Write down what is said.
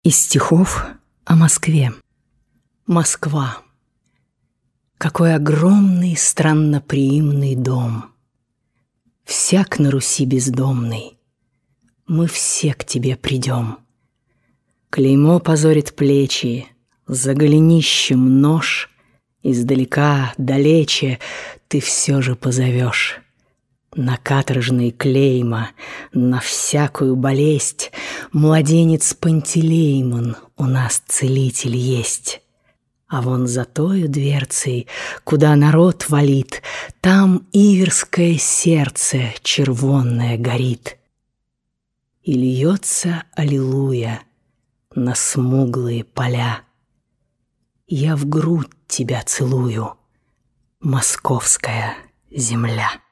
Из стихов о Москве. Москва. Какой огромный, странноприимный дом. Всяк на Руси бездомный, мы все к тебе придем. Клеймо позорит плечи, за голенищем нож, издалека, далече ты все же позовешь. На каторжные клейма, на всякую болезнь младенец Пантелеймон у нас целитель есть. А вон за тою дверцей, куда народ валит, там иверское сердце червонное горит. И льется аллилуйя на смуглые поля. Я в грудь тебя целую, московская земля.